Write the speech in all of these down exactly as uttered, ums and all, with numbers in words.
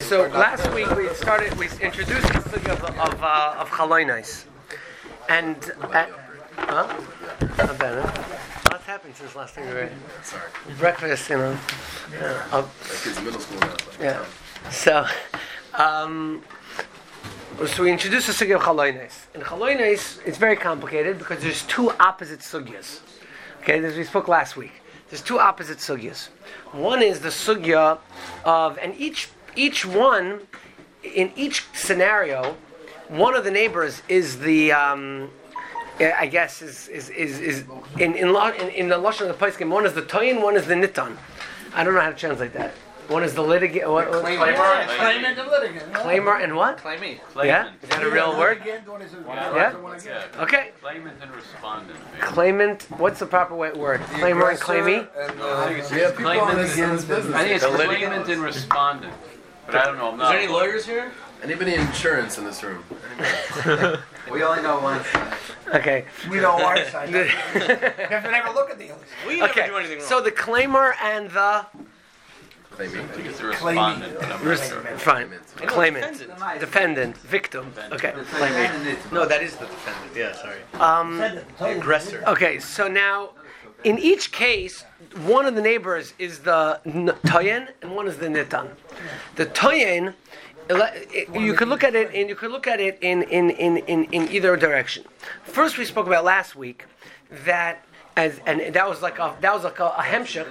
So last week we started, we introduced the sugya of of, uh, of chaloinais, and uh, huh? Not bad. Huh? What's happened since last time we were? Sorry. Breakfast, you know. Yeah. Uh, My kids in middle school now. yeah. So, um, so we introduced the sugya of chaloinais. In chaloinais, it's very complicated because there's two opposite sugyas. Okay, as we spoke last week. There's two opposite sugyas. One is the sugya of, and each each one, in each scenario, one of the neighbors is the, um, I guess, is is is, is in in, lo, in in the lashon of the poskim. One is the toyin, one is the nitan. I don't know how to translate that. One is the litigant. What, what, Claimer, claimant, and litigant. claimer and what? Claimant. Yeah, is that a real word? Yeah. Yeah. Okay. Claimant and respondent. Claimant. What's the proper way, word? Claimer and claimee. And, uh, we have people in this, in this business. I think it's The claimant and respondent. But I don't know. I'm Is not. there any lawyers here? Anybody in insurance in this room? We only know one side. Okay. We know our side. You have to never look at the other side. We never Okay. do anything wrong. So the claimer and the I think it's the respondent. But I'm not Res- sure. fine. I know, Claimant, defendant. defendant, victim. Okay. No, that is the defendant. Yeah, sorry. Um, Aggressor. okay. So now, in each case, one of the neighbors is the n- toyen and one is the nitan. The toyen, you could look at it, and you could look at it in in, in, in in either direction. First, we spoke about last week that. As, and that was like a that was like a, a hemshech.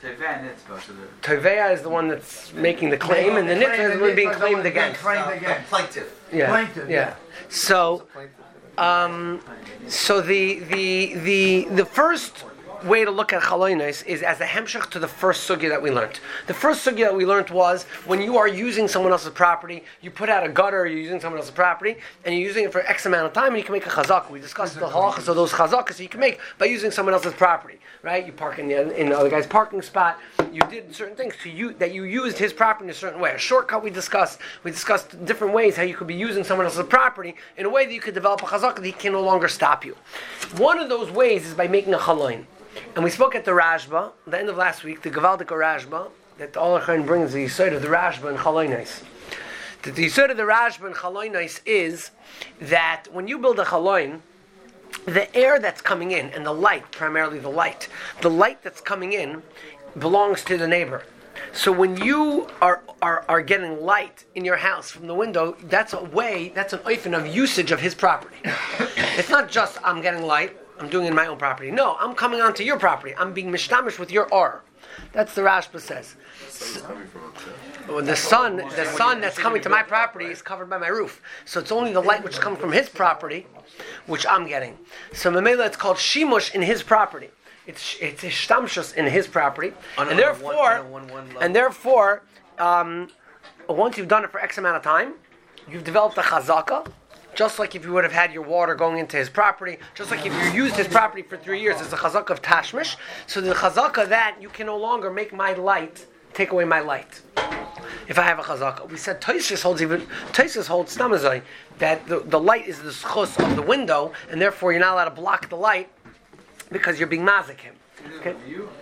Tovea is the one that's making the claim, and the nitva is the one being claimed against. Claimed against. Plaintiff. Yeah, Plaintiff, yeah. So, um, so the the the the first way to look at chaloinais is as a hemshech to the first sugya that we learned. The first sugya that we learned was when you are using someone else's property, you put out a gutter, you're using someone else's property, and you're using it for X amount of time, and you can make a chazak. We discussed the halachas of those chazakas you can make by using someone else's property, right? You park in the, in the other guy's parking spot. You did certain things to you that you used his property in a certain way. A shortcut we discussed. We discussed different ways how you could be using someone else's property in a way that you could develop a chazak that he can no longer stop you. One of those ways is by making a chaloin. And we spoke at the Rashba, at the end of last week, the Gavaldik Rashba, that all Acharon brings the Yisod of the Rashba and Chaloinais. The Yisod of the Rashba and Chaloinais is that when you build a Chaloin, the air that's coming in, and the light, primarily the light, the light that's coming in belongs to the neighbor. So when you are, are, are getting light in your house from the window, that's a way, that's an oifen of usage of his property. It's not just, I'm getting light, I'm doing it in my own property. No, I'm coming onto your property. I'm being mishtamish with your or. That's the Rashba says. So, the sun, the sun that's coming to my property is covered by my roof. So it's only the light which is coming from his property, which I'm getting. So Mamela, it's called shimush in his property. It's it's ishtamshus in his property, On a- and on a therefore, one- on a one- one level. and therefore, um, once you've done it for X amount of time, you've developed a chazaka. Just like if you would have had your water going into his property, just like if you used his property for three years, it's a chazaka of tashmish. So the chazaka that you can no longer make my light, take away my light. If I have a chazaka, we said Tosfos holds even Tosfos holds stamazai that the, the light is the schus of the window, and therefore you're not allowed to block the light because you're being mazik him. Okay?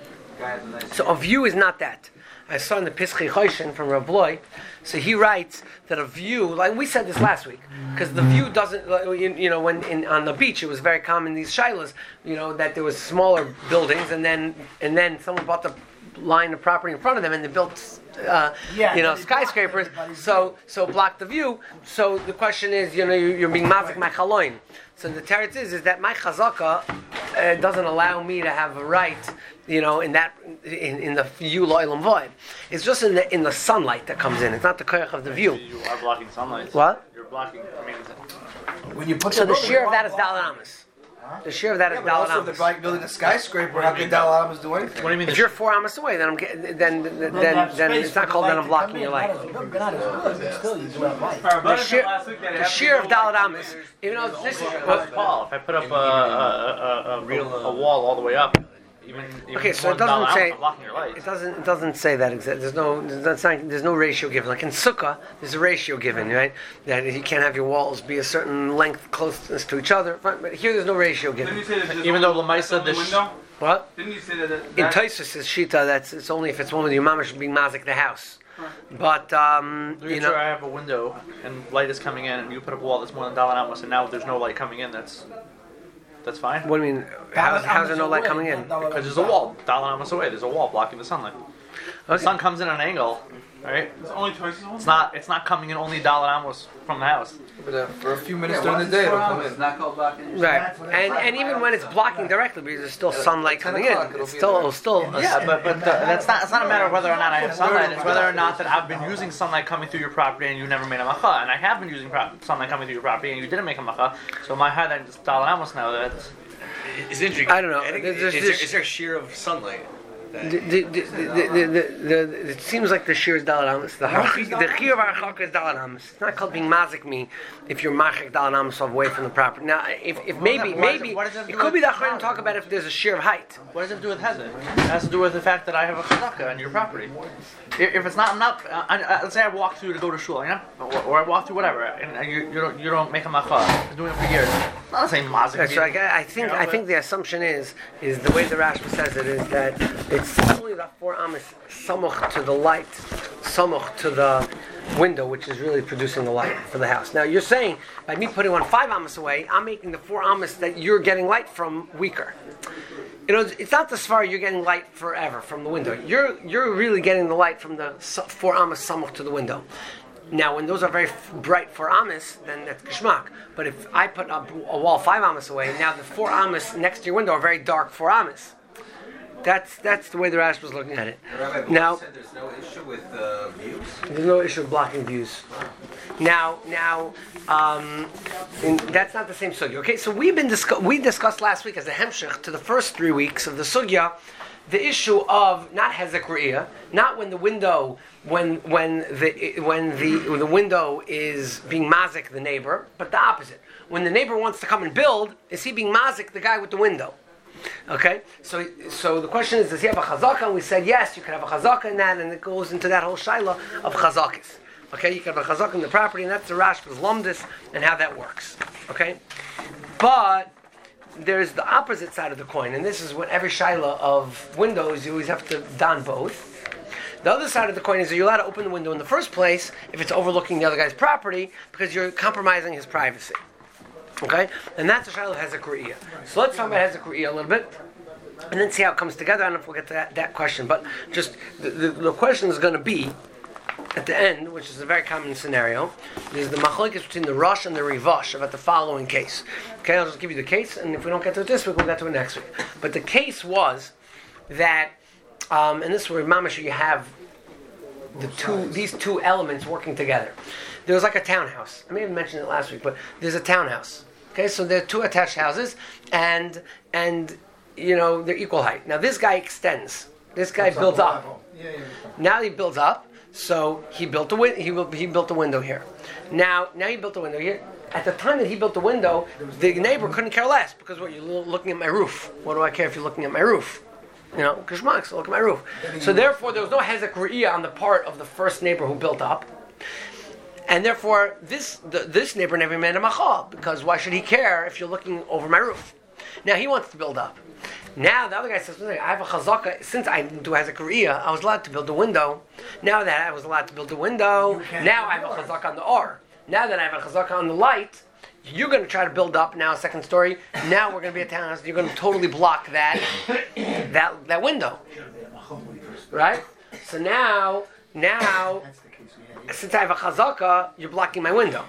So a view is not that. I saw in the Pischei Choshen from Rav Bloy, so he writes that a view, like we said this last week, because the view doesn't, you, you know, when in, on the beach it was very common these shilas, you know, that there was smaller buildings, and then and then someone bought the line of property in front of them, and they built, uh, Yeah, you know, they blocked skyscrapers, everybody's so so block the view. So the question is, you know, you're, you're being mazik my chaloin. So the teretz is is that my chazaka uh, doesn't allow me to have a right, you know, in that in, in the view lo'ilam void. It's just in the in the sunlight that comes in. It's not the koyach of the view. You are blocking sunlight. What? You're blocking. I mean, When you put So the building shear of on that is block- dalad amas. The shear of that is Yeah, but also dalad if amas. they're building a skyscraper, how can Dalai Lamas do anything? What do you mean? If you're four amas away, then I'm getting, then then then, have then space it's not for called the that I'm light to blocking come your in. light. Not as good, not as good, but still you do have light. The shear, the shear of dalad amas, even though this is what, Paul, if I put up a, a, a, a, a, a wall all the way up, even, even Okay, so it one doesn't dollar say- I'm blocking your light. it doesn't it doesn't say that exactly. There's no there's, not, there's no ratio given. Like in sukkah, there's a ratio given, right? That you can't have your walls be a certain length closeness to each other. But here, there's no ratio Didn't you given. say that there's Even only- though Lamaisa, that's the only the sh- window? What? Didn't you say that? that In Tosfos' shita, that's it's only if it's one with your mamash being mazik the house. But um, You you sure know, I have a window and light is coming in, and you put up a wall that's more than Dalan Amos, and now there's no light coming in. That's that's fine. what do you mean? How's, how's there no light coming in? Because there's a wall Dalan Amos away. There's a wall blocking the sunlight. The Okay. sun comes in at an angle, right? It's only twice as It's not. It's not coming in only Dalan Amos from the house. But uh, for a few minutes Yeah, during once the day, it's it'll four come hours, in. It's not called blocking. Right, and and even when it's blocking directly, because there's still sunlight ten coming in, o'clock it'll it's be still there. it'll still. Yeah, but but the, that's not. It's not a matter of whether or not I have sunlight. It's whether or not that I've been using sunlight coming through your property and you never made a macha, and I have been using pro- sunlight coming through your property and you didn't make a macha. So my head and Dalan Amos now that's. It's interesting. I don't know. I think, There's- is, there's- there, is there a shear of sunlight? that- The, the, the, the, the, the, it seems like the shear is Dalan Amos. The the chiyuv harchaka is Dalan Amos. It's not called being mazik me if you're machik Dalan Amos away from the property. Now, if, if maybe What does it- maybe what does it it do could with- be that Achronim talk about if there's a shear of height. What does it do with hezek? It has to do with the fact that I have a chazaka on your property. If if it's not, I'm not. Uh, I, I, let's say I walk through to go to shul, you know, or, or I walk through whatever, and, and you, you don't you don't make a macha. I've been doing it for years. I'm not saying mazik. Okay, so I, I think I think the assumption is is the way the Rashba says it is that it's only the four amas samuch to the light, samuch to the window, which is really producing the light for the house. Now you're saying by me putting one five amas away, I'm making the four amas that you're getting light from weaker. You know, it's not the svar you're getting light forever from the window. You're you're really getting the light from the s- four amas samuch to the window. Now, when those are very f- bright four amas, then that's geschmack. But if I put up a wall five amas away, now the four amas next to your window are very dark four amas. That's that's the way the Rash was looking at it. Rabbi, but Now- you said there's no issue with uh, views. There's no issue of blocking views. Now, now, um, in, that's not the same sugya. Okay, so we've been discuss- we discussed last week as a hemshech to the first three weeks of the sugya, the issue of not hezek re'iyah, not when the window, when when the when the the window is being mazik the neighbor, but the opposite. When the neighbor wants to come and build, is he being mazik the guy with the window? Okay, so so the question is, does he have a chazaka? And we said yes, you can have a chazaka in that, and it goes into that whole shaila of chazakis. Okay, you can have a chazaka in the property, and that's the Rashba's lumdis and how that works. Okay, but there's the opposite side of the coin, and this is what every shaila of windows you always have to don both. The other side of the coin is that you're allowed to open the window in the first place if it's overlooking the other guy's property because you're compromising his privacy. Okay? And that's a shaila of hezek re'iyah. So let's talk about hezek re'iyah a little bit, and then see how it comes together. I don't know if we'll get to that, that question, but just the, the, the question is going to be, at the end, which is a very common scenario, is the machlokes between the Rosh and the Rivash about the following case. Okay, I'll just give you the case, and if we don't get to it this week, we'll get to it next week. But the case was that, um, and this is where Mamash you have the two, these two elements working together. There was like a townhouse. I may have mentioned it last week, but there's a townhouse. Okay, so there are two attached houses, and and you know they're equal height. Now this guy extends. This guy builds up. Now he builds up. So he built a win- he built, he built a window here. Now now he built a window here. At the time that he built the window, the neighbor couldn't care less because what you're looking at my roof. What do I care if you're looking at my roof? You know, kishmak, so look at my roof. So therefore, there was no hezek re'iyah on the part of the first neighbor who built up. And therefore, this the, this neighbor never made a machal, because why should he care if you're looking over my roof? Now he wants to build up. Now the other guy says, I have a chazaka, since I didn't do hezek re'iyah, I was allowed to build a window. Now that I was allowed to build a window, now I have a chazaka on the R. Now that I have a chazaka on the light, you're going to try to build up now a second story. Now we're going to be a townhouse. You're going to totally block that that that window, right? So now now. Since I have a chazaka, you're blocking my window.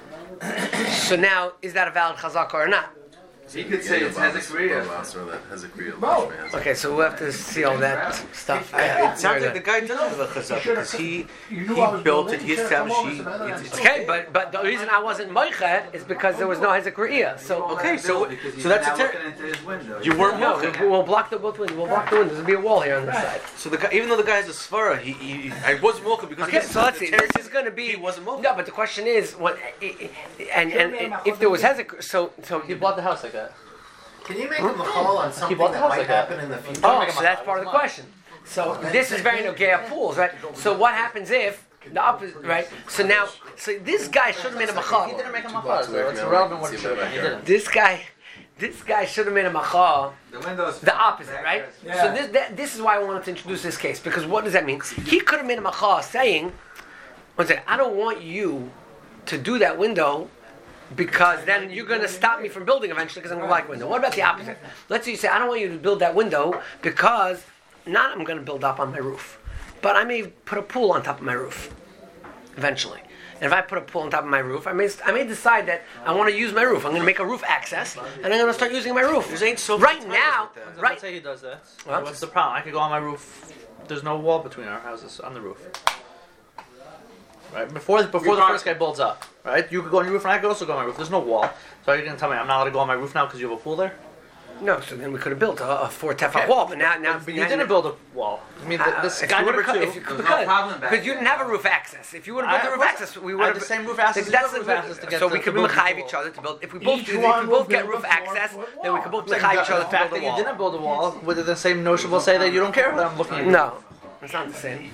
So now, is that a valid chazaka or not? So you could say it's hezek re'iyah. Okay, so we'll have to see all that stuff. It sounds like the guy does have a chazaka because he he built it, he established. He, it's, it's Okay, but but the reason I wasn't moichet is because there was no hezek re'iyah. So okay, so so that's a ter- you weren't no, mocha. we- we'll block the both windows. We'll block the windows. There'll be a wall here on this side. So the guy, even though the guy has a svara, he, he I was mocha because Okay, he, so let's the see. terrace This is going to be he wasn't mocha. no, but the question is, what? And and if there was hezek, so so He bought the house like that. Can you make a machal on something bought the that house might like that. happen in the future? Oh, so that's part of the question. So this is very nogea pools, right? So what happens if the opposite, right? So now, so this guy should have made a He machal. didn't make a machal, so it's irrelevant what he did. He didn't. This guy, this guy should have made a macha. The windows. The opposite, right? Yeah. So this that, this is why I wanted to introduce this case, because what does that mean? He could have made a macha saying, one second, I don't want you to do that window because then you're going to stop me from building eventually because I'm going to like window. What about the opposite? Let's say you say, I don't want you to build that window because not I'm going to build up on my roof, but I may put a pool on top of my roof eventually. And if I put a pool on top of my roof, I may I may decide that I want to use my roof. I'm going to make a roof access, and I'm going to start using my roof. There ain't so right now, right? Let's say he does that. What? What's the problem? I could go on my roof. There's no wall between our houses on the roof. Right before before the first guy builds up, right? You could go on your roof, and I could also go on my roof. There's no wall, so you're gonna tell me I'm not allowed to go on my roof now because you have a pool there? No, so then we could have built a, a four tefach Okay. wall, but now now But you didn't build a wall. I mean, th- Uh, this if guy you number would've two. cut- if you could, There's no problem back because you didn't there. have a roof access. If you would have I- built a of roof course, access, we I would had have the same roof access. That's You have roof the- access to get so to- we to could build be the mechayiv wall. each other to build. If we both Each if we one both will get build roof a access, four-foot then we wall. could both Like, mechayiv the, each other the to fact build that a you wall. didn't build a wall, with the same notion will say that you don't care that I'm looking at you. No. It's not the same.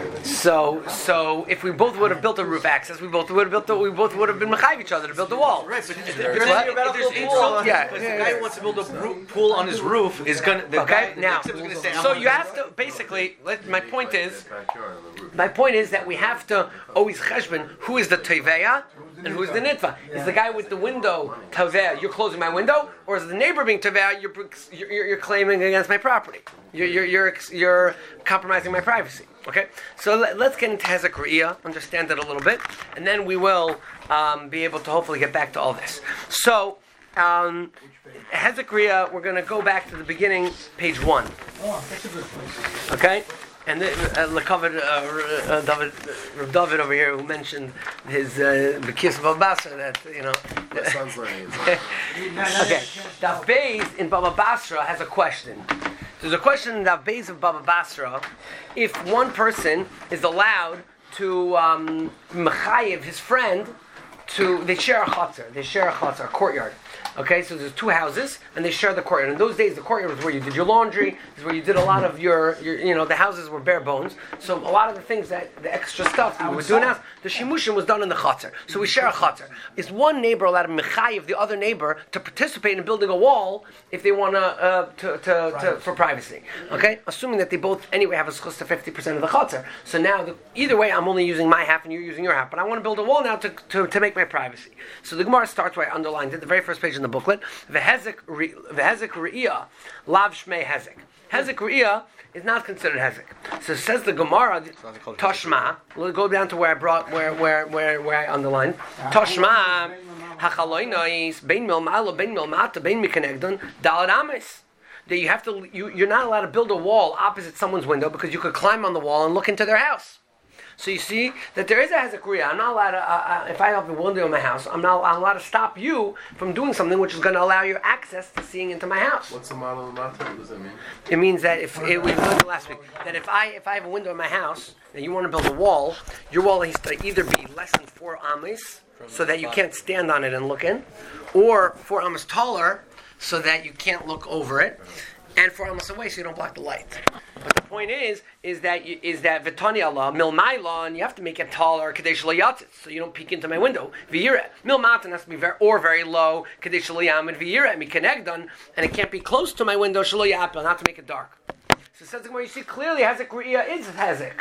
So, so if we both would have built a roof access, we both would have built. A, we both would have been mechayiv each other to build the wall. Right, but if You're there's saying you're about to there's build a insult, pool. Yeah. because the guy who wants to build a roo- pool on his roof is gonna. The Okay. guy, Now, the next is gonna say, so I'm you have to basically. Let, my point is. Backyard on the roof. My point is that we have to always cheshbon who is the teveya and who is the nitva. Is the guy with the window teveya? You're closing my window, or is the neighbor being teveya? You're, you're you're claiming against my property. You're you're you're, you're compromising my privacy. Okay, so let, let's get into Hezek Re'iyah, understand it a little bit, and then we will um, be able to hopefully get back to all this. So, um, Hezek Re'iyah, we're going to go back to the beginning, page one. Oh, that's a good place. Okay, and the, uh, Lekavid, uh, uh, David, uh, David over here, who mentioned his Bekis uh, Baba Basra, that you know. My son's learning it. Okay, Daf Beis in Baba Basra has a question. There's a question in Daf Beis of Baba Basra, if one person is allowed to um, mechayiv his friend to, they share a chutzner, they share a chutzner, a courtyard. Okay, so there's two houses, and they share the courtyard. In those days, the courtyard was where you did your laundry, is where you did a lot of your, your, you know, the houses were bare bones. So a lot of the things that, the extra stuff that we would do in the house, the shimushim was done in the chutzner. So we share a chutzner. Is one neighbor allowed to mechayiv the other neighbor to participate in building a wall if they want uh, to, to, to, for privacy? Okay, assuming that they both anyway have a schus to fifty percent of the chutzner. So now, the, either way, I'm only using my half and you're using your half, but I want to build a wall now to, to, to make my privacy. So the Gemara starts where I underlined it, the very first page in the booklet. V'hezek re'iyah, lav shmei hezek. Hezek re'iyah is not considered hezek. So says the Gemara, Toshma. We'll go down to where I brought, where where where where I underlined. Toshma, hachaloinois bein milmalo bein milmata bein mikanegdon dalad amis. That you have to, you, you're not allowed to build a wall opposite someone's window because you could climb on the wall and look into their house. So you see that there is a hezek re'iyah. I'm not allowed to, uh, uh, if I have a window in my house, I'm not I'm allowed to stop you from doing something which is going to allow you access to seeing into my house. What's the model of Mata? What does that mean? It means that if it, we learned it last week that if I if I have a window in my house and you want to build a wall, your wall needs to either be less than four amis so that you can't stand on it and look in, or four amis taller so that you can't look over it, and four amis away so you don't block the light. But the point is, is that you, is that Vitani Allah, Milmai law, and you have to make it taller, Kadesh Layatzit, so you don't peek into my window. V'yireh. Milmatan has to be very, or very low, Kadesh Layamid, V'yireh, Mikanegdan, and it can't be close to my window, Shaloyapel, not to make it dark. So it says the Gemara, you see clearly Hezek Re'iyah is Hezek.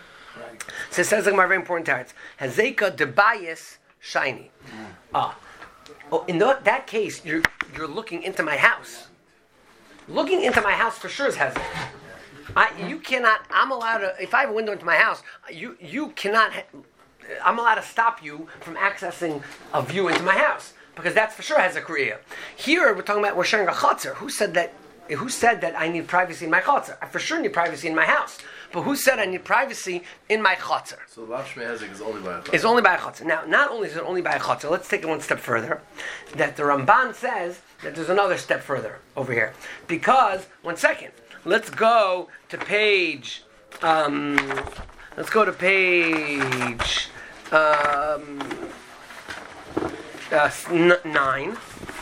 So it says the Gemara, very important teretz. Hezeka debayis shiny. Ah. Oh, in the, that case, you're you're looking into my house. Looking into my house for sure is Hezek. I, you cannot, I'm allowed to, if I have a window into my house, you you cannot, I'm allowed to stop you from accessing a view into my house. Because that's for sure Hezek Re'iyah. Here, we're talking about, we're sharing a chutzner. Who said that, who said that I need privacy in my chutzner? I for sure need privacy in my house. But who said I need privacy in my chutzner? So Lav Shmei Hezek is only by a chutzner. It's only by a chutzner. Now, not only is it only by a chutzner, let's take it one step further. That the Ramban says that there's another step further over here. Because, one second, let's go to page, um, let's go to page um, uh, n- nine.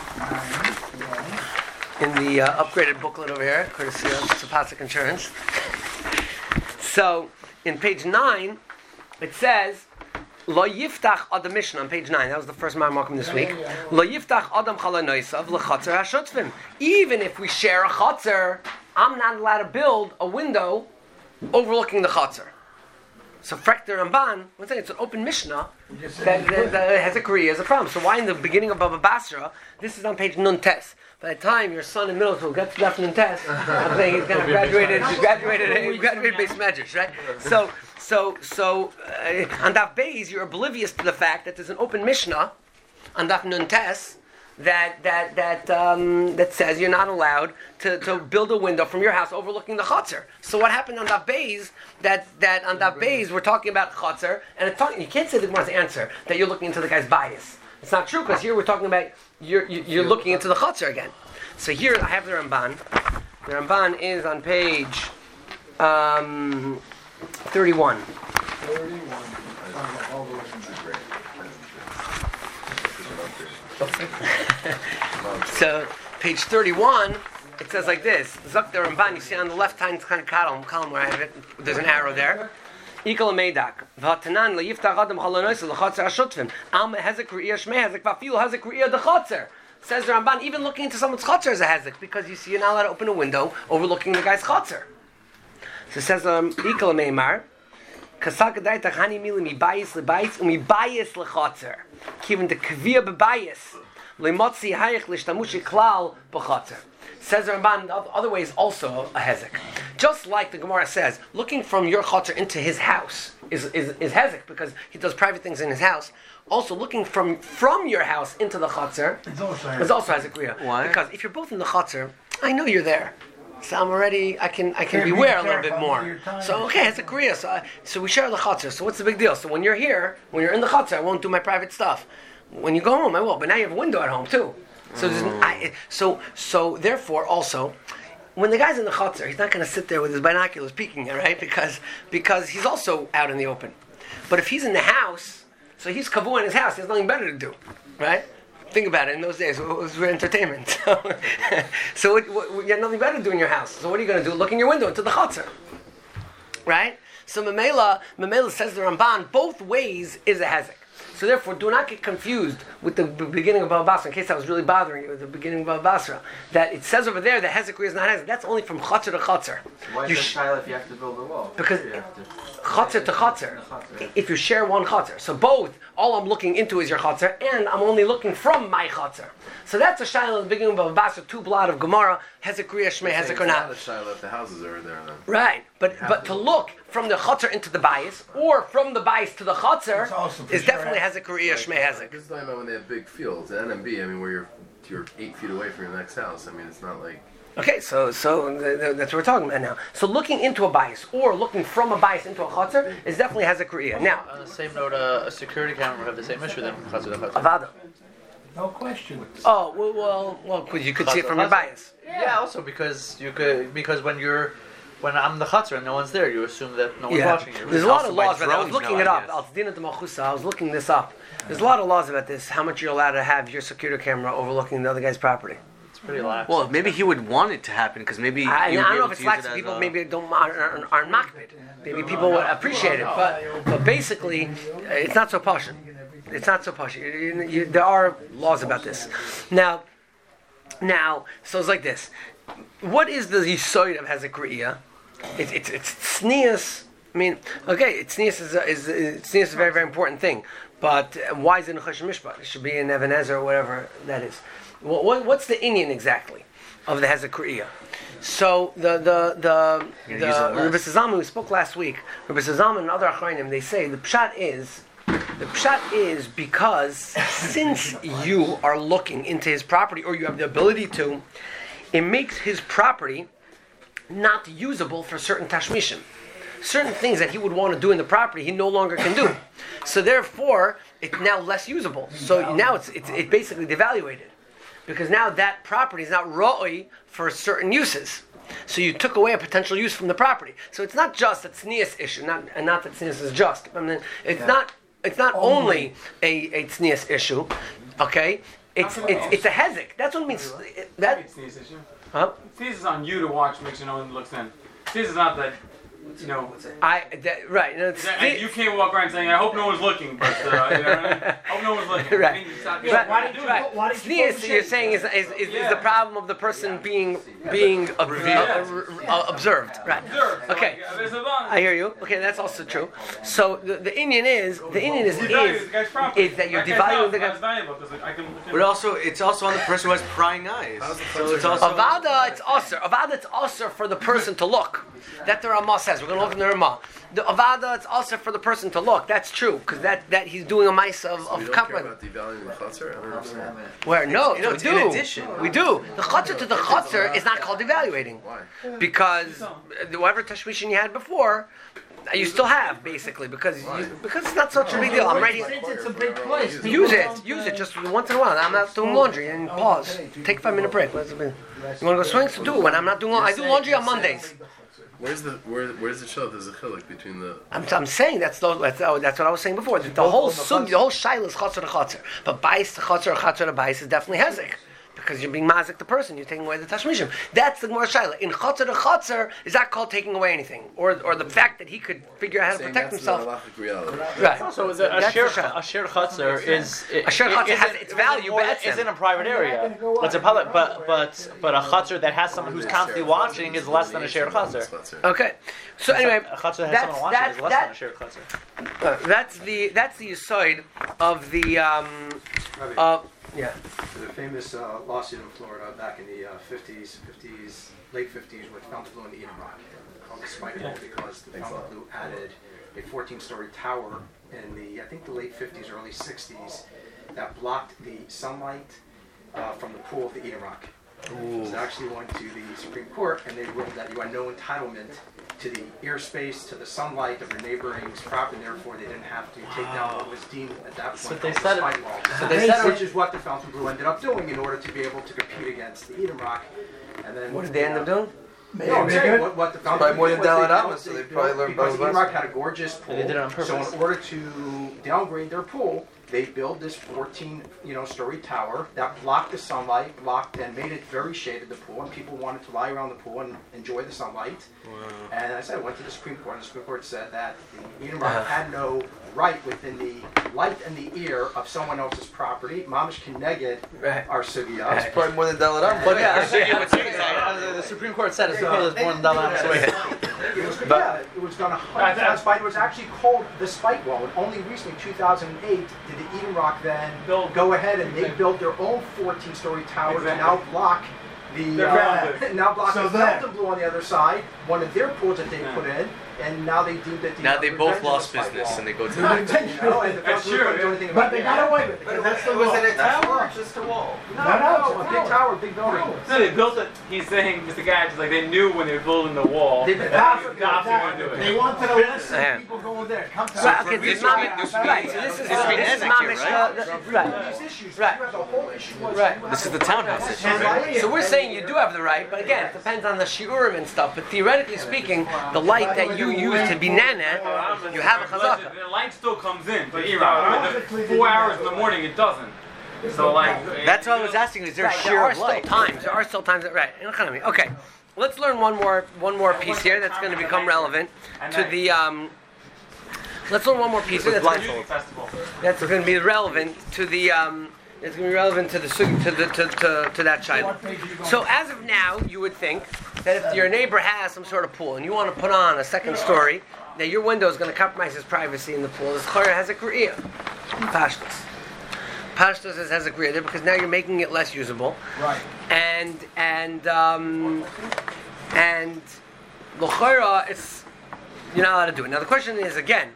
In the uh, upgraded booklet over here, courtesy of Sapasic Insurance. So, in page nine, it says, Lo yiftach adam Mishnah on page nine. That was the first mark this week. Lo yiftach adam chalanoisav lechatzer hashutzvim. Even if we share a chatzer, I'm not allowed to build a window overlooking the chatzer. So Frekter Ramban, one thing, it's an open Mishnah that, that, that has a Korea as a problem. So why in the beginning of Baba Basra, this is on page Nun Tes. By the time your son in middle school gets to Nun Tes, I'm saying he's going to graduated, he's graduated, he's graduated base measures, right? So, so, so uh, on Daf Beis, you're oblivious to the fact that there's an open Mishnah on Daf Nun Tes that that that um, that says you're not allowed to, to build a window from your house overlooking the chutzner. So what happened on Daf Beis? That that on Daf Beis we're talking about chutzner, and it's talking, you can't say the Gemara's answer that you're looking into the guy's bias. It's not true because here we're talking about you're you're looking into the chutzner again. So here I have the Ramban. The Ramban is on page um, thirty-one. thirty-one. So, page thirty-one, it says like this. Zok the Ramban, you see on the left-hand column, column where I have it, there's an arrow there. Ikal Meidak. V'hatanan le'yiftach adam chalonos l'chatzer hashutfim. Alma hezek ru'iyah shmei hezek v'afil hezek ru'iyah d'chatzer. Says the Ramban, even looking into someone's chatzer is a hezek, because you see you're not allowed to open a window overlooking the guy's chatzer. So it says, um, Ikal Meimar, Kasak daitach hani milim mibayis lebayis umibayis l'chatzer. Given the kviyah bebayis lemotzi hayich lishtamushi klal b'chatzer. Says the Ramban, other ways also a hezek. Just like the Gemara says, looking from your chatzer into his house is, is, is hezek, because he does private things in his house. Also, looking from, from your house into the chatzer is also hezek riyah. Why? Because if you're both in the chatzer, I know you're there. So I'm already, I can I can beware a little bit more. So okay, it's a Korea. So I, so we share the chutzner. So what's the big deal? So when you're here, when you're in the chutzner, I won't do my private stuff. When you go home, I will. But now you have a window at home too. So mm. I, so so therefore also, when the guy's in the chutzner, he's not going to sit there with his binoculars peeking, right? Because because he's also out in the open. But if he's in the house, so he's kavu in his house. He has nothing better to do, right? Think about it. In those days, it was for entertainment. So, so what, what, you had nothing better to do in your house. So what are you going to do? Look in your window into the chutzner, right? So Mamela, Mamela says the Ramban, both ways is a hezek. So therefore, do not get confused with the b- beginning of Bava Basra, in case that was really bothering you with the beginning of Bava Basra. That it says over there that hezek is not hezek. That's only from chutzner to chutzner. Why you is sh- that child if you have to build a wall? Because You have to- chutzner to chutzner. If you share one chutzner, so both, all I'm looking into is your chutzner, and I'm only looking from my chutzner. So that's a shaila in the beginning of Bava Basra, two blot of Gemara, hezek riyah shmei hezek or not. It's not a shiloh if the houses are there then. Right, but but to look from the chutzner into the bias, or from the bias to the chutzner, is definitely hezek riyah shmei hezek. This is talking about when they have big fields. At N M B, I mean, where you're you're eight feet away from your next house. I mean, it's not like. Okay, so so th- th- that's what we're talking about now. So looking into a bias, or looking from a bias into a chutzner, is definitely hezek riyah. Now, On the same note, uh, a security camera would have the same issue then. Chatzar to chatzar. avada. No question. Oh well, well, well, 'cause you could see it from your bias. Yeah, also because you could because when you're when I'm the chatzar and no one's there, you assume that no one's Yeah, watching you. there's a lot Also of by laws about that. I was drones looking now, it I up. guess. Al Tzedinah de Malchusa, I was looking this up. There's a lot of laws about this. How much you're allowed to have your security camera overlooking the other guy's property. It's pretty lax. Well, maybe he would want it to happen because maybe I, you I would don't be know able if it's to lax. use it as People a- maybe don't aren't, aren't makbid. Maybe people would appreciate it, but but basically, uh, it's not so posh. It's not so posh. You- you- you- there are laws about this. Now, now, so it's like this. What is the yisoid of hezek riyah? It's it's it's tznius. I mean, okay, tznius is a, is is tznius is a very very important thing. But uh, why is it in Choshen Mishpat? It should be in Even Ezer or whatever that is. What, what, what's the inyan exactly of the hezek riyah? So the the the, You're the gonna use it Rabbi less. Sazama, who spoke last week, Rabbi Sazama and other achronim, they say the pshat is the pshat is because since you are looking into his property or you have the ability to, it makes his property not usable for certain tashmishim. Certain things that he would want to do in the property, he no longer can do. So therefore, it's now less usable. So now it's it's, it's basically devaluated. Because now that property is not roi for certain uses. So you took away a potential use from the property. So it's not just a tznius issue, not, and not that tznius is just. I mean, it's yeah. not it's not only, only a, a tznius issue, okay? It's it's it's a hezek. That's what it means. That Tznius issue. Huh? Tznius is on you to watch, make sure no one looks in. Tznius is not that you know, I that, right. No, it's, That- you can't walk around saying, "I hope no one's looking," but uh, you know what I mean? I hope no one's looking. Right. I mean, it's not- Right. why did you Right. put- why did you Sneer, put the you're shade? saying is, is, is, is Yeah. the problem of the person being being ob- Yeah. uh, uh, observed, right? Observe. So, Okay. like, there's a lot- I hear you. Okay, that's also true. So the, the Indian is the Indian is Devalue is, the guy's property. is that you're That guy's devaluing house the is guy. valuable 'cause, like, I can- But also, it's also on the person who has prying eyes. So it's also. Avada, it's usher. Avada, it's usher for the person to look. That the Ramah says. We're going to look in the Ramah. The Avada, it's usher for the person to look. That's true because that, that he's doing a mice of We of don't care compromise. about devaluing the chutzner? I don't understand. Where no, You know, we it's do. in addition. We do. The chutzner to the chutzner is not called evaluating Why? because whatever tashmishin you had before, you still have basically because you, because it's not such a big deal. I'm right here. Since it's a big place. people Use it. don't, Use uh, it just once in a while. I'm not doing laundry and pause. Take a five minute break. What's it been? You want to go swing? So do it when I'm not doing. I do laundry on Mondays. Where's the where, where's the show? There's a chiluk between the. I'm, I'm saying that's the, that's, oh, that's what I was saying before. The, the whole sug, the whole shaila is chatzor to chatzor, but bais to chatzor or chatzor to bais is definitely hezek. Because you're being mazik the person, you're taking away the tashmishim. That's the Gemara shaila. In chatzor to chatzor, is that called taking away anything, or or the fact that he could figure out how to Saying protect that's himself? not halachic reality. Right. So the, a That's share the shayla. a shared chutzner is A shared chutzner is has in- its is in value, more- but it's is in- in a private area. It's a public, but but but a chutzner that has someone who's constantly watching is less than a shared chutzner. Okay. So anyway, A chutzner that has that's someone watching that's is less than a that, shared chutzner. uh, that's the that's the side of the um of yeah. The famous uh, lawsuit in Florida back in the uh, fifties, fifties, late fifties with Fontainebleau and Eden Rock called the Spike Wall because the Fontainebleau added a fourteen-story tower in the I think the late fifties, early sixties that blocked the sunlight uh, from the pool of the Eden Rock. So actually went to the Supreme Court and they ruled that you had no entitlement to the airspace, to the sunlight of your neighboring property, and therefore they didn't have to take down what was deemed at that point So they called said the it- spike wall. so they said it- which is what the Fontainebleau ended up doing in order to be able to compete against the Eden Rock. And then What did they end up doing? No, I'm saying what, what the Probably more than was they Dalai built- Lama, so they built- probably learned because about Eden his Rock had a gorgeous pool. They did it on So purpose. in order to downgrade their pool, they built this fourteen, you know, story tower that blocked the sunlight, blocked and made it very shaded the pool, and people wanted to lie around the pool and enjoy the sunlight. And as I said, I went to the Supreme Court, and the Supreme Court said that the Eden Rock Uh-huh. had no right within the light and the ear of someone else's property. Mamish Keneged Right. our sugya. It's probably more than Dalai Lama. But yeah, Uh, the Supreme Court said it's because it's more than Dalai Lama's way. It was, yeah, it was done a hundred times by, it was actually called the Spike Wall, and only recently, two thousand eight, did the Eden Rock then Build- go ahead and they built their own fourteen-story tower to Exactly. now block the, They're uh, grounded. now block So the there. Fontainebleau on the other side, one of their pools that they Yeah. put in, and now they deemed it the Now uh, they revenge both of the lost Spike business Wall. and they go to You know, and the That's Fontainebleau true. couldn't do anything But about they it. got away with it. because That's the law. a tower or just a wall? No, No, no, no, it's a a big tower. tower, big building. No, they built it. He's saying, Mister Guy, just like they knew when they were building the wall. They that did they that. were going to do They it. wanted to listen Yeah. to people going there. Come to Right, us. okay, this is This would be- mamish. this would be- Right, so this is this would be this is Nezek here, mamish. right? uh, the- Right. These issues, Right. you have the whole issue was Right. you have This is the to- townhouse issue. And- So we're saying you do have the right, but again, it depends on the shiurim and stuff. But theoretically speaking, the light that you use to be nana, you have a chazaka. The light still comes in, but Iran, the four hours in the morning it doesn't. So like That's what I was asking. Is there a Right, there sheer are of still light? times. There are still times that right. in economy. Okay, let's learn one more one more piece here that's going to become relevant to the. Um, let's learn one more piece here that's going music festival. that's going to be relevant to the. Um, it's going to be relevant to the sug- to the to, to, to that child. So as of now, you would think that if your neighbor has some sort of pool and you want to put on a second story, that your window is going to compromise his privacy in the pool. This chayra has a kriya. Pashtus. Pashtus is has a kriya there because now you're making it less usable. Right. And and um, and l'chayra, it's you're not allowed to do it. Now the question is again,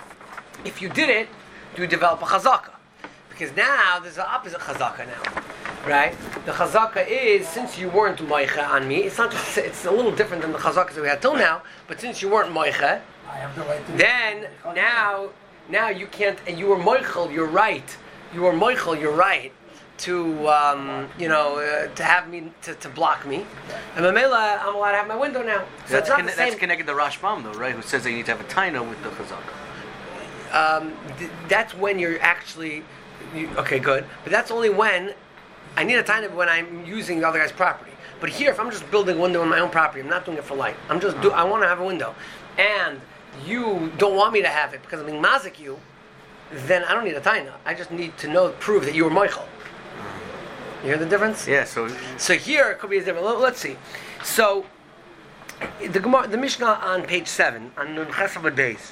if you did it, do you develop a chazaka? Because now there's an opposite chazaka now, right? The chazaka is since you weren't moicha on me. It's not just it's a little different than the chazakas that we had till now. But since you weren't moicha, I have the right to. then now now you can't. And you were moichel. You're right. You were moichel. You're right. To um, you know, uh, to have me to, to block me, and Mamela, I'm allowed to have my window now. So That's, it's not conne- the same. that's connected to Rashbam though, right? Who says that you need to have a taina with the chazaka. Um, th- that's when you're actually you, okay. Good, but that's only when I need a time when I'm using the other guy's property. But here, if I'm just building a window on my own property, I'm not doing it for light. I'm just do. I want to have a window. and you don't want me to have it because I'm being mazik you, then I don't need a taina. I just need to know, prove that you were moichel. You hear the difference? Yeah. So. So here it could be a different. Let's see. So the Gemara, the Mishnah on page seven on Nun Chesed Days.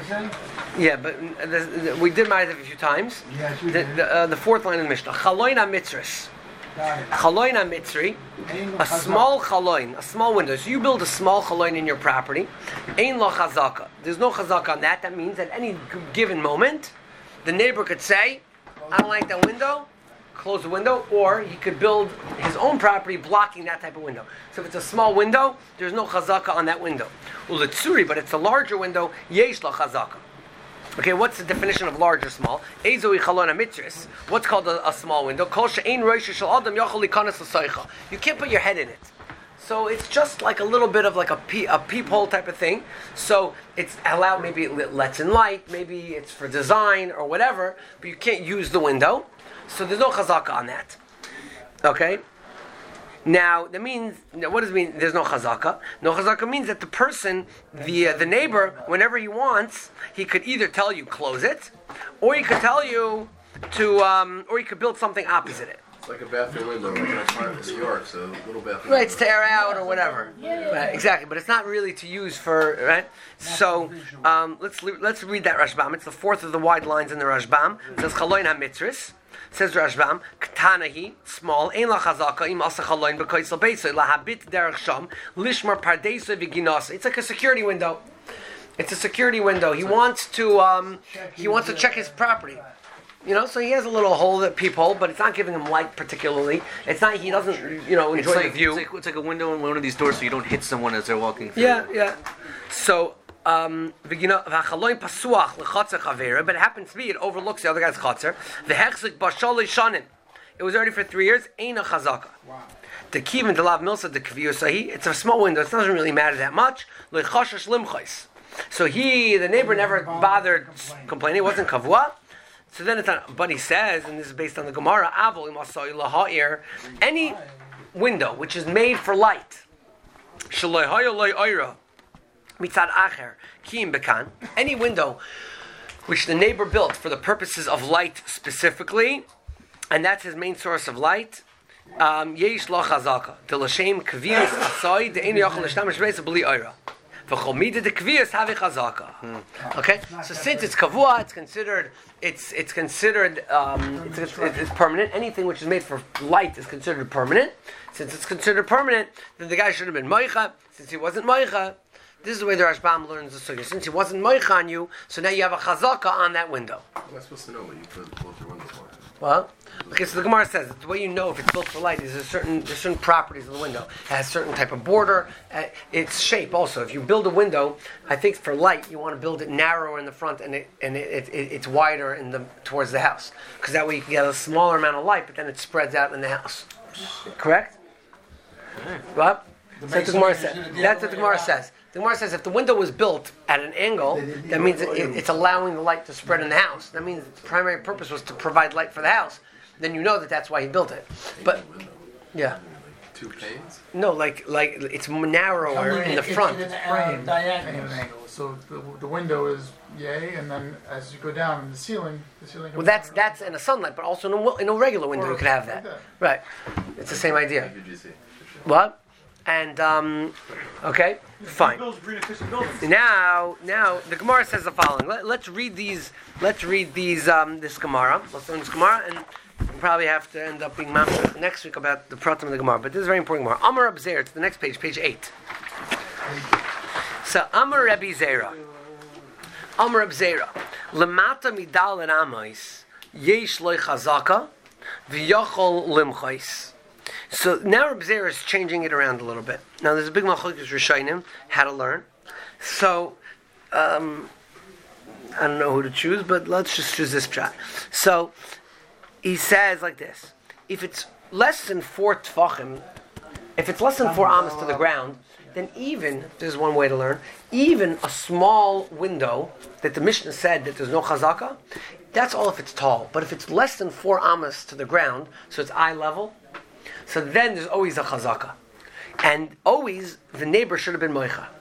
Yeah, but the, the, we did Ma'asev a few times. Yes, the, the, uh, the fourth line of the Mishnah. Chaloin ha-mitzris. Chaloin ha-mitzri. A small chaloin, a small window. So you build a small chaloin in your property. Ein lo chazaka. There's no chazaka on that. That means at any given moment, the neighbor could say, I don't like that window, close the window, or he could build his own property blocking that type of window. So if it's a small window, there's no chazaka on that window. Ulitsuri, but it's a larger window, yesh la chazaka. Okay, what's the definition of large or small? Ezoi chalon ha-mitzris. What's called a, a small window? Kol she'ein roish shel adam yachol likanas l'soicha. You can't put your head in it. So it's just like a little bit of like a, pee, a peephole type of thing. So it's allowed, maybe it lets in light, maybe it's for design or whatever, but you can't use the window. So there's no chazaka on that. Okay? Now, that means, what does it mean there's no chazaka? No chazaka means that the person, the uh, the neighbor, whenever he wants, he could either tell you close it, or he could tell you to, um, or he could build something opposite it. It's like a bathroom window, like an apartment in New York, so little bathroom Right, window. it's to air out or whatever. Right, exactly, but it's not really to use for, right? So, um, let's let's read that Rashbam. It's the fourth of the wide lines in the Rashbam. It says, Chaloin ha-mitzris. Says Rashbam, Ktanahi, small, Ein la chazaka, im asa chaloin, b'koisel beisoi, lahabit derech sham, lishmar pardesoi v'ginasa. It's like a security window. It's a security window. He wants to, um, he wants to check his property. You know, so he has a little hole, that peephole, but it's not giving him light particularly. It's not, he doesn't, you know, enjoy It's like, the view. It's like, it's like a window in one of these doors so you don't hit someone as they're walking through. Yeah, yeah. So, um, but it happens to be, it overlooks the other guy's chotzer. The hechzik b'shalei shanim. It was already for three years. Eina chazaka. The kivin delav milsa the kviyosahi. It's a small window. It doesn't really matter that much. Lechashash limchais. So he, the neighbor, never bothered complaining. It wasn't kavua. So then it's not. But he says, and this is based on the Gemara, avol imasoi laha'ir. Any window which is made for light. Shaloi hayoloi oira. Mitzad acher, kiyim bekan, any window which the neighbor built for the purposes of light specifically, and that's his main source of light, yesh lo chazaka, de l'shem kvius asoi, de enu yachol l'shtamish beis b'li oira. V'chol mida de kvius have chazaka. Okay, so since it's kavua, it's considered, it's it's considered, um, it's, it's, it's permanent. Anything which is made for light is considered permanent. Since it's considered permanent, then the guy should have been moicha. Since he wasn't moicha, this is the way the Rashbam learns the sugya. Since he wasn't moich on you, so now you have a chazaka on that window. How am I supposed to know what you put both your windows for? Well, okay, so the Gemara says that the way you know if it's built for light is there's certain there's certain properties of the window. It has a certain type of border, uh, its shape also. If you build a window, I think for light you want to build it narrower in the front and it and it, it, it's wider in the towards the house, because that way you can get a smaller amount of light, but then it spreads out in the house. Correct? Well, that's what the Gemara says. That's what the Gemara says. The Gemara says if the window was built at an angle, that means it, it, it's allowing the light to spread in the house. That means its primary purpose was to provide light for the house. Then you know that that's why he built it. But, yeah. Two panes? No, like like it's narrower in the front. It's frame. Diagonal angle. So the, the window is yay, and then as you go down in the ceiling, the ceiling. Well, that's that's in a sunlight, but also in a, in a regular window you could have that. Right. It's the same idea. What? And um, okay, fine. Now, now the Gemara says the following. Let, let's read these. Let's read these. Um, this Gemara. Let's learn this Gemara, and we'll probably have to end up being mamshech next week about the pratim of the Gemara. But this is very important Gemara. Amar Reb Zera. It's the next page, page eight. So Amar Rebbe Zera. Amar Reb Zera. Lemata midal and amos yesh loy chazaka v'yachol limchais. So now Reb Zera is changing it around a little bit. Now there's a big machlokes Rishonim how to learn. So um, I don't know who to choose, but let's just choose this pshat. So he says like this: if it's less than four tfachim, if it's less than four amas to the ground, then even there's one way to learn. Even a small window that the Mishnah said that there's no chazaka, that's all if it's tall. But if it's less than four amas to the ground, so it's eye level. So then there's always a chazaka. And always the neighbor should have been moicha.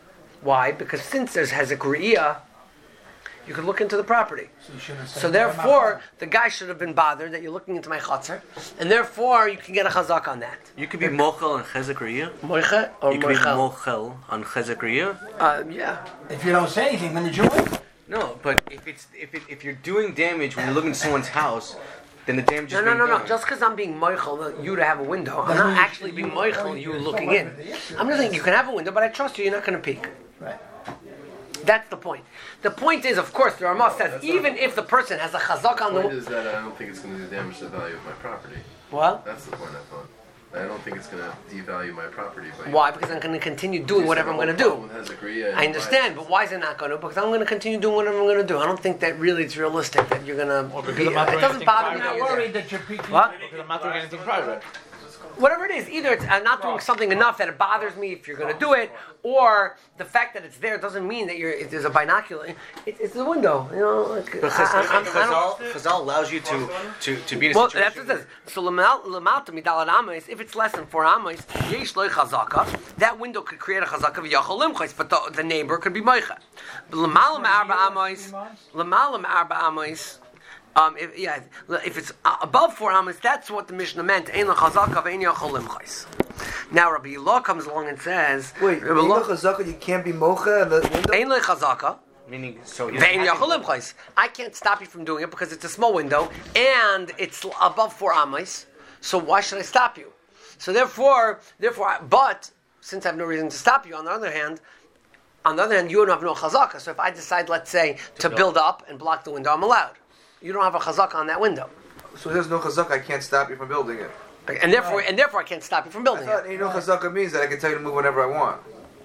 Why? Because since there's hezek re'iyah, you could look into the property. So, so therefore, the guy should have been bothered that you're looking into my chutzner, and therefore you can get a chazak on that. You could be mochel on chezek riyah. Moicha or You could be moichel? mochel on chezek riyah. Uh, yeah. If you don't say anything, then you join. No, but if it's if it, if you're doing damage when you're looking at someone's house, then the damage No, is no, being no, no. done. Just because I'm being moichel you to have a window, I'm not actually being moichel you looking in. I'm just saying you can have a window, but I trust you. You're not going to peek. Right. That's the point. The point is, of course, the Ramah says even if the person has a chazak on The the point is that I don't think it's going to damage the value of my property. What? That's the point I thought. I don't think it's going to devalue my property. By Why? Because I'm going to continue doing whatever I'm going to do. I understand, but why is it not going to? Because I'm going to continue doing whatever I'm going to do. I don't think that really it's realistic that you're going to. Well, because be, I'm not it doing doesn't anything bother me. I'm that not you're worried there. that you're peeking. What? Because I'm not doing anything private. Whatever it is, either it's I'm not doing something enough that it bothers me if you're going to do it, or the fact that it's there doesn't mean that you're. If there's a binocular, it, it's the window. You know, like, But I, I, I, I Chazal, Chazal allows you to, to, to be in a well, situation. that's what it says. So l'malta midalad amos, if it's less than four amos, yesh loy chazaka. That window could create a chazaka v'yachol limchos, but the, the neighbor could be moicha. L'malam arba amos, l'malam arba amos. Um, if, yeah, if it's uh, above four amos, that's what the Mishnah meant. Ein lechazaka v'ein yachol limchos. Now Rabbi Yillah comes along and says, "Wait, Rabbi Yillah, you can't be mocha in the window." Ein lechazaka. Meaning, so Vein yachol limchos. I can't stop you from doing it because it's a small window and it's above four amos. So why should I stop you? So therefore, therefore, I, but since I have no reason to stop you, on the other hand. On the other hand, you don't have no chazaka. So if I decide, let's say, to build up and block the window, I'm allowed. You don't have a chazaka on that window. So there's no chazaka. I can't stop you from building it. And therefore, and therefore, I can't stop you from building I thought, it. You know, chazaka means that I can tell you to move whenever I want.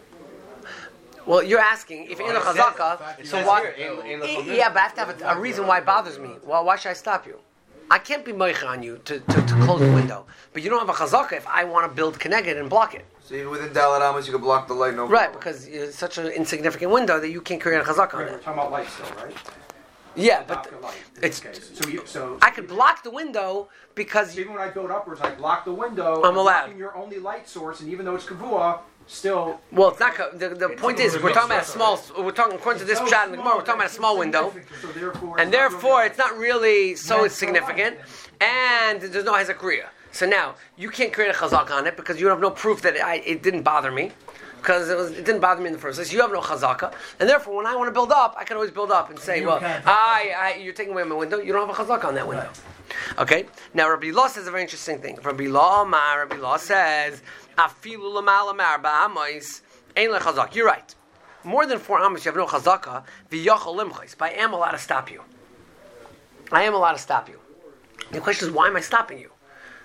Well, you're asking if you're in a chazaka, so why? Yeah, but I have to have a, a reason why it bothers me. Well, why should I stop you? I can't be moicha on you to, to, to close the window, but you don't have a chazaka if I want to build Keneged and block it. So even within Dalet Amos, you can block the light, no Right, problem. because it's such an insignificant window that you can't create a chazaka on We're it. talking about light still, right? Yeah, but Block the light in it's. this case. So, you, so I could block the window because you, even when I build upwards, I block the window. I'm allowed. Blocking your only light source, and even though it's kavua, still. well, it's not. co- The, the point is, we're talking about a small. We're talking according to this so pshat in the Gemara. We're talking about a small window, So therefore, and therefore it's not really so significant, and there's no hezekriya. So now you can't create a chazak on it because you have no proof that it, I, it didn't bother me. Because it, was, it didn't bother me in the first place. You have no chazaka, and therefore, when I want to build up, I can always build up and say, You "Well, can't. I, I, you're taking away my window. You don't have a chazaka on that window." Okay. Now, Rabbi Law says a very interesting thing. Rabbi Law, ma, Rabbi Law says, "Afilu l'malam arba amos ein lechazak." You're right. More than four amos, you have no chazaka. V'yachol limchos. But I am allowed to stop you. I am allowed to stop you. The question is, why am I stopping you?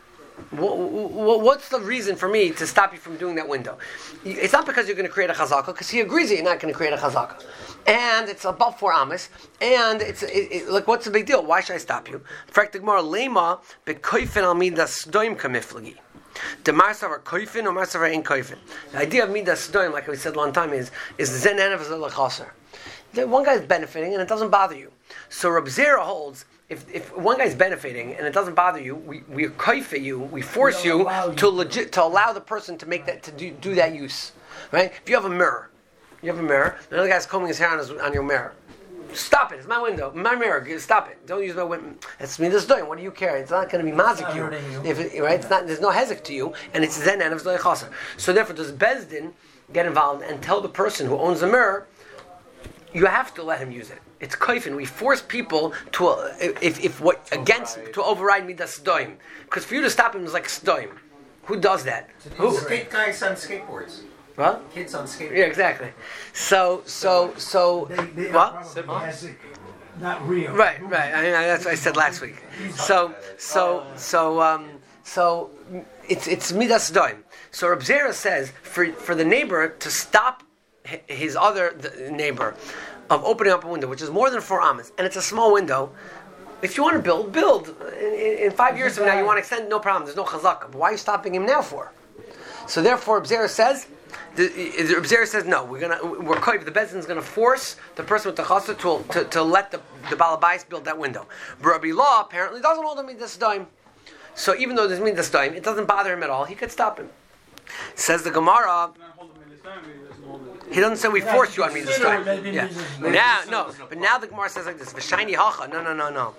What's the reason for me to stop you from doing that window? It's not because you're going to create a chazaka, because he agrees that you're not going to create a chazaka, and it's above four amos, and it's it, it, like, what's the big deal? Why should I stop you? Fraktigmar lema bekoifen al midas doim kamiflagi. The marsavar koifin or marsavar ain't koifin. The idea of midas doim, like we said a long time, is is zen enev zelachaser. One guy's benefiting and it doesn't bother you. So Reb Zera holds. If if one guy's benefiting and it doesn't bother you, we we kaif you, we force you, you to legit to allow the person to make that to do, do that use, right? If you have a mirror, you have a mirror, another guy's combing his hair on, his, on your mirror. Stop it! It's my window, my mirror. Stop it! Don't use my window. That's me. This doing. What do you care? It's not going to be mazik you. If it, right, it's not. There's no hezek to you, and it's zen and it's loichaser. So therefore, does Bezdin get involved and tell the person who owns the mirror, you have to let him use it. It's kaifin. We force people to, uh, if if what to against override. to override midas doim. Because for you to stop him is like stoim. Who does that? Who? Skate guys on skateboards. What? Kids on skateboards. Yeah, exactly. So so so They, they what? are probably hezek, not real. Right, right. I mean, that's what I said last week. So so so um so it's it's midas doim. So Reb Zera says for for the neighbor to stop his other neighbor of opening up a window, which is more than four amos, and it's a small window. If you want to build, build. In, in five years from now, you want to extend, no problem. There's no chazaka. But why are you stopping him now for? So therefore, Reb Zera says, the, Reb Zera says, no. We're gonna, we're koiv. The bezdin is going to force the person with the chazaka to, to to let the the balabais build that window. But Rabbi Law apparently doesn't hold him midas doim. So even though there's midas doim, it doesn't bother him at all. He could stop him. Says the Gemara. He doesn't say we force you on me this time. Maybe Yeah. Midas- Now, no. But now the Gemara says like this: V'shayni hacha. No, no, no, no.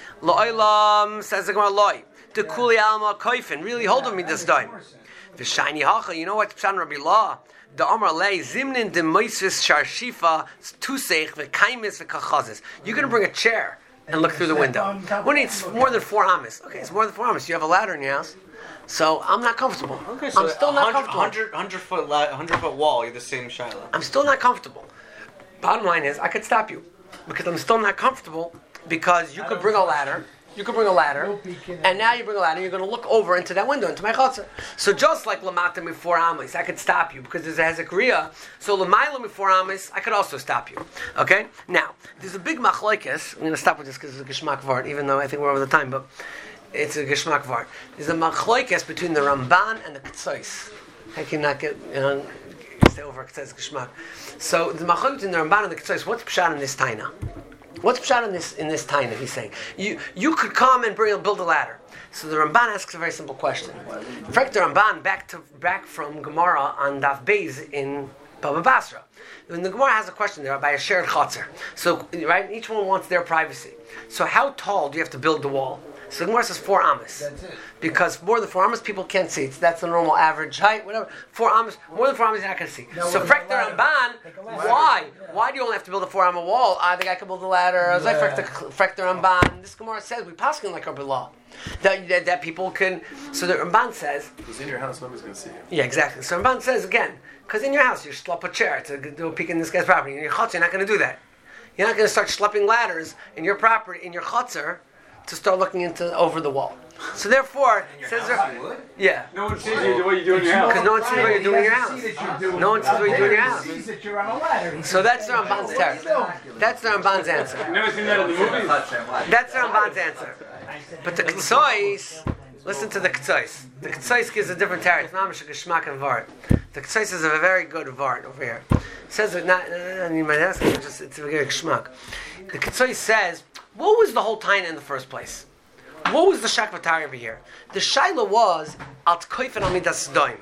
Lo'olam says the Gemara loy. The kuli alma koifin. Really hold on me this time. V'shayni hacha. You know what? Pshan Rabbi Law. The Amar lei zimnin de moises sharshifa tuseich v'kaimis v'kachazis. You're gonna bring a chair and look through the window. When it's more than four amas. Okay, it's more than four amas. You have a ladder in your house. So I'm not comfortable. Okay, so I'm still not comfortable. one hundred, one hundred foot, la- one hundred foot wall. You're the same Shiloh. I'm still not comfortable. Bottom line is, I could stop you because I'm still not comfortable because you could bring a ladder. You could bring a ladder, and now you bring a ladder. You're going to look over into that window, into my chutzner. So just like Lamata before Amis, I could stop you because there's a Hezekiah. So Lamaila before Amis, I could also stop you. Okay. Now there's a big machlokes. I'm going to stop with this because it's a geshmak vart, even though I think we're over the time, but. It's a geshmak vart. There's a machlokes between the Ramban and the Ketzois. I cannot get, you know, stay over Ketzois geshmak. So the machlokes between the Ramban and the Ketzois. What's pshat in this taina? What's pshat in this in this taina? He's saying you you could come and bring, build a ladder. So the Ramban asks a very simple question. In fact, the Ramban back to back from Gemara on Daf Beis in Baba Basra. When the Gemara has a question there about a shared chotzer. So right, each one wants their privacy. So how tall do you have to build the wall? So the Gemara says four amas. That's it. Because more than four amas, people can't see. It's, that's the normal average height, whatever. Four amas, more than four amas, you're not going to see. No, so Frek the Ramban, why? Why do you only have to build a four amma wall? I think I can build a ladder. As I Frek the Ramban. This Gemara says, we paskin like our law. That, that, that people can, so the Ramban says... Because in your house, nobody's going to see you. Yeah, exactly. So Ramban says, again, because in your house, you schlep a chair to do a peek in this guy's property. In your chutzner, you're not going to do that. You're not going to start schlepping ladders in your property, in your chutzner, to start looking into over the wall. So therefore, says there, yeah. No one sees you the way you do in your house. Because no one sees what you're doing in your house. No one sees what you're doing in your house. Sees that you're on a ladder. So that's the Ramban's answer. That's the Ramban's answer. You've never seen that in the movies? That's the Ramban's answer. But the Ketzois, listen to the Ketzois. The Ketzois gives a different tarot. It's not a geshmak and vart. The Ketzois is a very good vart over here. It says that not. Uh, you might ask, it's just it's a very geshmak. The Ketzois says, what was the whole taina in the first place? What was the shakvatari over here? The shaila was alt koifen al midas doim.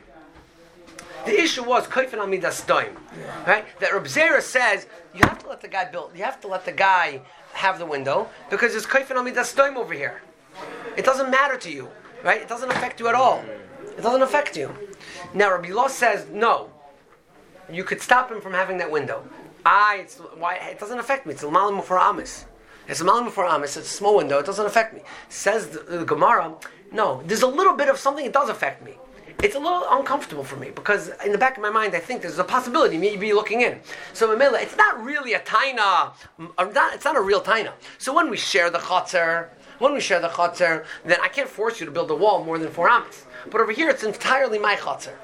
The issue was koifen al midas doim, right? That Reb Zera says you have to let the guy build. You have to let the guy have the window because there's koifen al midas doim over here. It doesn't matter to you, right? It doesn't affect you at all. It doesn't affect you. Now Rabbi Lo says no. You could stop him from having that window. I. It's why it doesn't affect me. It's l'malim for amis. It's a malim for amis. It's a small window. It doesn't affect me. Says the, the Gemara. No, there's a little bit of something that does affect me. It's a little uncomfortable for me because in the back of my mind I think there's a possibility maybe looking in. So Mamela, it's not really a taina. It's not a real taina. So when we share the chotzer, when we share the chotzer, then I can't force you to build a wall more than four amis. But over here it's entirely my chotzer.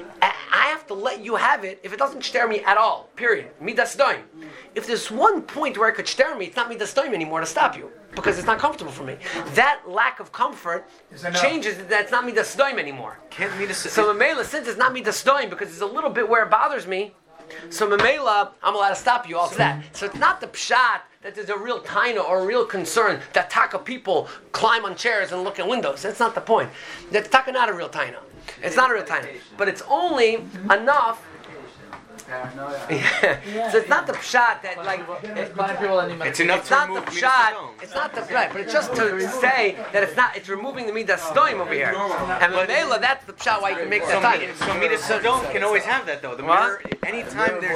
I have to let you have it if it doesn't stare me at all. Period. Midas doim. If there's one point where it could stare me, it's not midas doim anymore to stop you because it's not comfortable for me. That lack of comfort changes that it's not midas doim anymore. Can't midas. So Mamela, since it's not midas doim because it's a little bit where it bothers me, so Mamela, I'm allowed to stop you. All so that. So it's not the pshat that there's a real taina or a real concern that taka people climb on chairs and look at windows. That's not the point. That's taka not a real taina. It's not a real taina, but it's only enough. Yeah. So it's not the pshat that like it, it's enough it's to not remove the pshat. It's not the right, but it's just to say that it's not. It's removing the midas doim over here, and Mamela, that's the pshat why you can make that taina. So midas doim can always have that though. The mirror, anytime there's